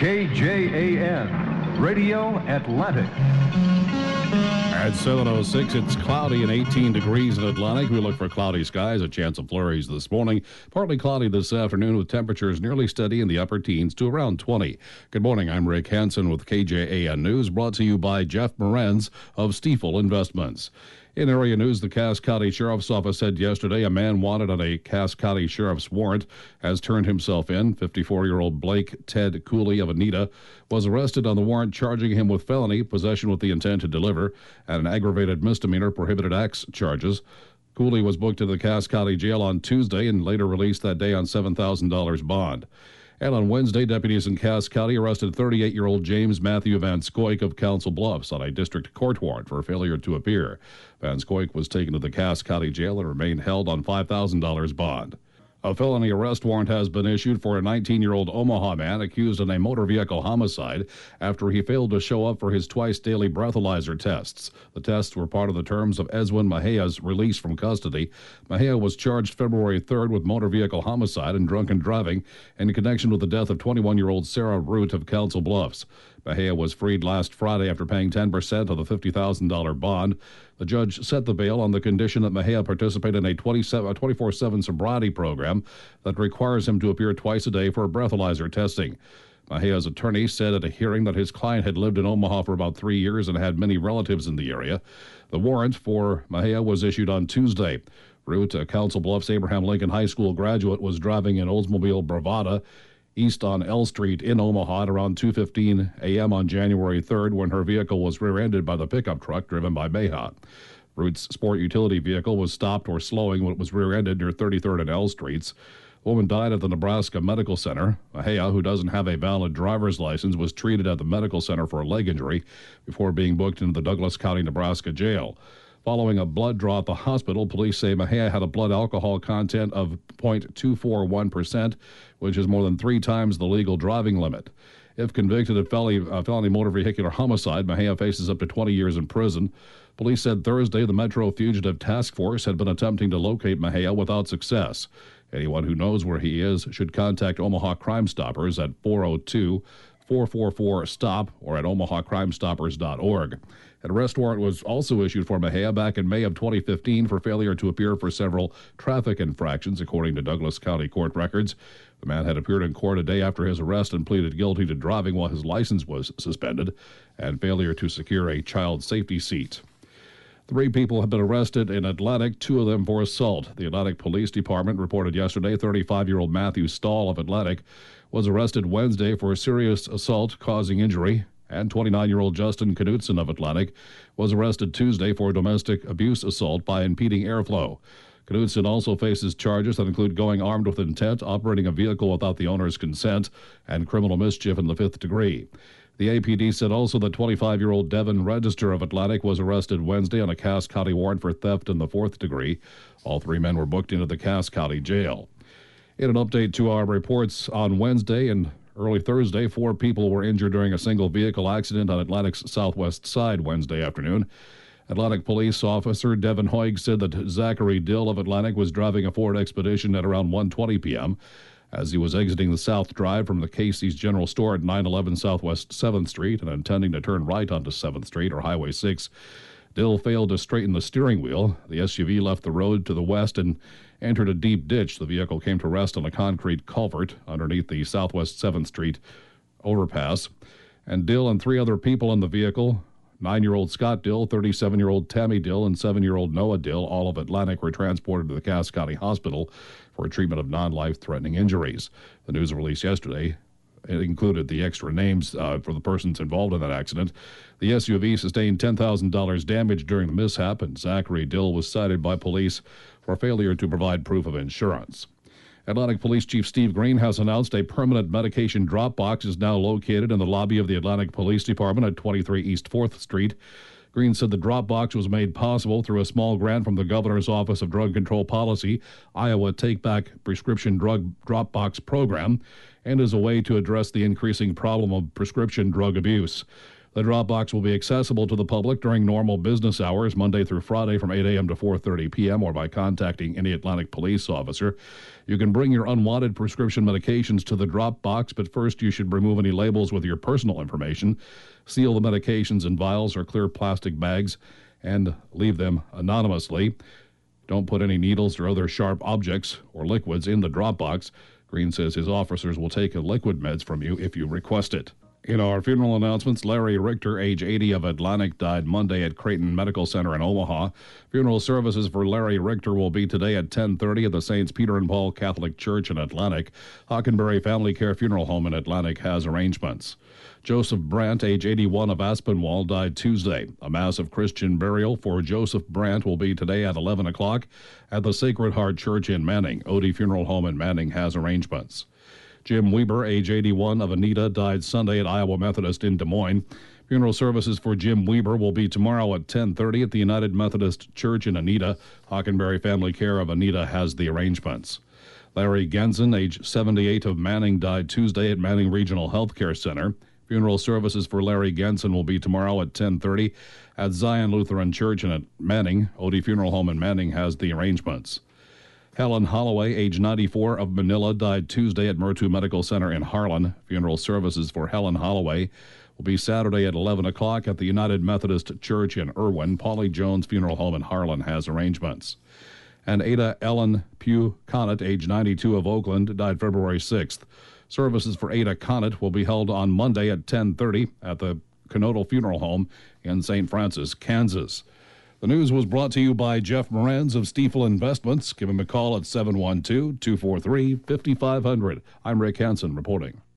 KJAN, Radio Atlantic. At 7:06, it's cloudy and 18 degrees in Atlantic. We look for cloudy skies, a chance of flurries this morning. Partly cloudy this afternoon with temperatures nearly steady in the upper teens to around 20. Good morning, I'm Rick Hansen with KJAN News, brought to you by Jeff Morenz of Stiefel Investments. In area news, the Cass County Sheriff's Office said yesterday a man wanted on a Cass County Sheriff's warrant has turned himself in. 54-year-old Blake Ted Cooley of Anita was arrested on the warrant charging him with felony, possession with the intent to deliver, and an aggravated misdemeanor prohibited acts charges. Cooley was booked into the Cass County Jail on Tuesday and later released that day on $7,000 bond. And on Wednesday, deputies in Cass County arrested 38-year-old James Matthew Van Scoik of Council Bluffs on a district court warrant for failure to appear. Van Scoik was taken to the Cass County Jail and remained held on $5,000 bond. A felony arrest warrant has been issued for a 19-year-old Omaha man accused of a motor vehicle homicide after he failed to show up for his twice-daily breathalyzer tests. The tests were part of the terms of Ezwin Mejia's release from custody. Mejia was charged February 3rd with motor vehicle homicide and drunken driving in connection with the death of 21-year-old Sarah Root of Council Bluffs. Mejia was freed last Friday after paying 10% of the $50,000 bond. The judge set the bail on the condition that Mejia participate in a 24/7 sobriety program that requires him to appear twice a day for breathalyzer testing. Mejia's attorney said at a hearing that his client had lived in Omaha for about 3 years and had many relatives in the area. The warrant for Mejia was issued on Tuesday. Root, a Council Bluffs Abraham Lincoln High School graduate, was driving an Oldsmobile Bravada east on L Street in Omaha at around 2:15 a.m. on January 3rd when her vehicle was rear-ended by the pickup truck driven by Mejia. Root's sport utility vehicle was stopped or slowing when it was rear-ended near 33rd and L Streets. The woman died at the Nebraska Medical Center. Mejia, who doesn't have a valid driver's license, was treated at the medical center for a leg injury before being booked into the Douglas County, Nebraska jail. Following a blood draw at the hospital, police say Mejia had a blood alcohol content of 0.241%, which is more than 3 times the legal driving limit. If convicted of felony motor vehicular homicide, Mejia faces up to 20 years in prison. Police said Thursday the Metro Fugitive Task Force had been attempting to locate Mejia without success. Anyone who knows where he is should contact Omaha Crime Stoppers at 402-444-STOP or at omahacrimestoppers.org. An arrest warrant was also issued for Mejia back in May of 2015 for failure to appear for several traffic infractions, according to Douglas County court records. The man had appeared in court a day after his arrest and pleaded guilty to driving while his license was suspended and failure to secure a child safety seat. 3 people have been arrested in Atlantic, 2 of them for assault. The Atlantic Police Department reported yesterday 35-year-old Matthew Stahl of Atlantic was arrested Wednesday for serious assault causing injury, and 29-year-old Justin Knutson of Atlantic was arrested Tuesday for domestic abuse assault by impeding airflow. Knutson also faces charges that include going armed with intent, operating a vehicle without the owner's consent, and criminal mischief in the 5th degree. The APD said also that 25-year-old Devin Register of Atlantic was arrested Wednesday on a Cass County warrant for theft in the 4th degree. All 3 men were booked into the Cass County Jail. In an update to our reports on Wednesday and early Thursday, 4 people were injured during a single vehicle accident on Atlantic's southwest side Wednesday afternoon. Atlantic Police Officer Devin Hoig said that Zachary Dill of Atlantic was driving a Ford Expedition at around 1:20 p.m. as he was exiting the South Drive from the Casey's General Store at 911 Southwest 7th Street and intending to turn right onto 7th Street or Highway 6. Dill failed to straighten the steering wheel. The SUV left the road to the west and entered a deep ditch. The vehicle came to rest on a concrete culvert underneath the Southwest 7th Street overpass. And Dill and 3 other people in the vehicle, 9-year-old Scott Dill, 37-year-old Tammy Dill, and 7-year-old Noah Dill, all of Atlantic, were transported to the Cass County Hospital for treatment of non-life-threatening injuries. The news release yesterday included the extra names for the persons involved in that accident. The SUV sustained $10,000 damage during the mishap, and Zachary Dill was cited by police for failure to provide proof of insurance. Atlantic Police Chief Steve Green has announced a permanent medication drop box is now located in the lobby of the Atlantic Police Department at 23 East 4th Street. Green said the drop box was made possible through a small grant from the Governor's Office of Drug Control Policy, Iowa Take Back Prescription Drug Drop Box Program, and is a way to address the increasing problem of prescription drug abuse. The drop box will be accessible to the public during normal business hours, Monday through Friday from 8 a.m. to 4:30 p.m. or by contacting any Atlantic police officer. You can bring your unwanted prescription medications to the drop box, but first you should remove any labels with your personal information, seal the medications in vials or clear plastic bags, and leave them anonymously. Don't put any needles or other sharp objects or liquids in the drop box. Green says his officers will take liquid meds from you if you request it. In our funeral announcements, Larry Richter, age 80, of Atlantic, died Monday at Creighton Medical Center in Omaha. Funeral services for Larry Richter will be today at 10:30 at the Saints Peter and Paul Catholic Church in Atlantic. Hockenberry Family Care Funeral Home in Atlantic has arrangements. Joseph Brandt, age 81, of Aspinwall, died Tuesday. A mass of Christian burial for Joseph Brandt will be today at 11 o'clock at the Sacred Heart Church in Manning. Odie Funeral Home in Manning has arrangements. Jim Weber, age 81, of Anita, died Sunday at Iowa Methodist in Des Moines. Funeral services for Jim Weber will be tomorrow at 10:30 at the United Methodist Church in Anita. Hockenberry Family Care of Anita has the arrangements. Larry Gensen, age 78, of Manning, died Tuesday at Manning Regional Health Care Center. Funeral services for Larry Gensen will be tomorrow at 10:30 at Zion Lutheran Church in Manning. Odie Funeral Home in Manning has the arrangements. Helen Holloway, age 94, of Manila, died Tuesday at Murtu Medical Center in Harlan. Funeral services for Helen Holloway will be Saturday at 11 o'clock at the United Methodist Church in Irwin. Paulie Jones Funeral Home in Harlan has arrangements. And Ada Ellen Pugh Conant, age 92, of Oakland, died February 6th. Services for Ada Conant will be held on Monday at 10:30 at the Conodal Funeral Home in St. Francis, Kansas. The news was brought to you by Jeff Moranz of Stiefel Investments. Give him a call at 712-243-5500. I'm Rick Hansen reporting.